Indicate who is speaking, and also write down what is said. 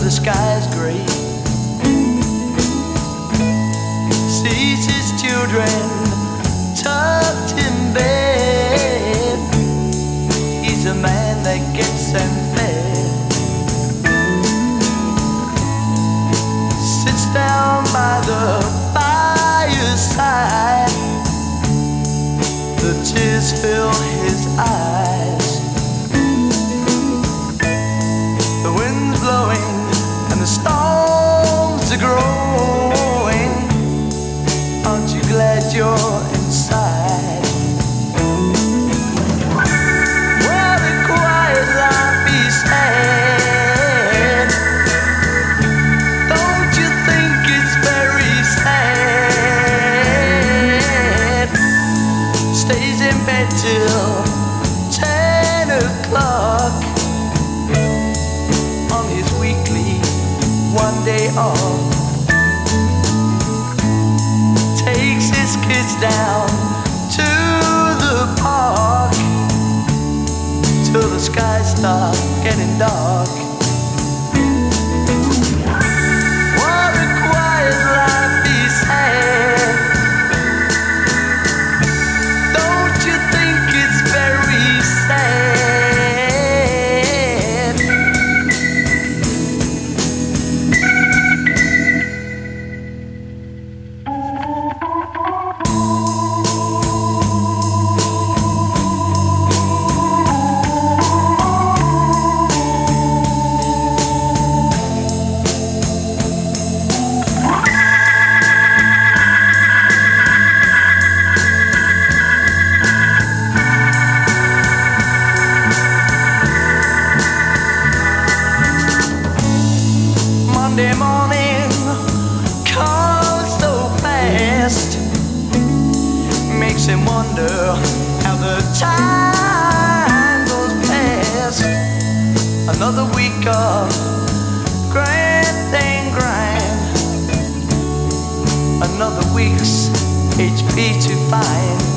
Speaker 1: the sky's gray. Sees his children tucked in bed. He's a man that gets them fed. Sits down by the fireside. The tears fill his eyes. The wind's blowing and the storms are growing. Aren't you glad you're inside? What a quiet life he's had. Don't you think it's very sad? Stays in bed till 10 o'clock on his weekly one day off. Takes his kids down to the park till the skies start getting dark. What a quiet life he's had. Don't you think it's very sad? Monday morning comes so fast, makes him wonder how the time goes past. Another week of grand and grind, another week's HP to find.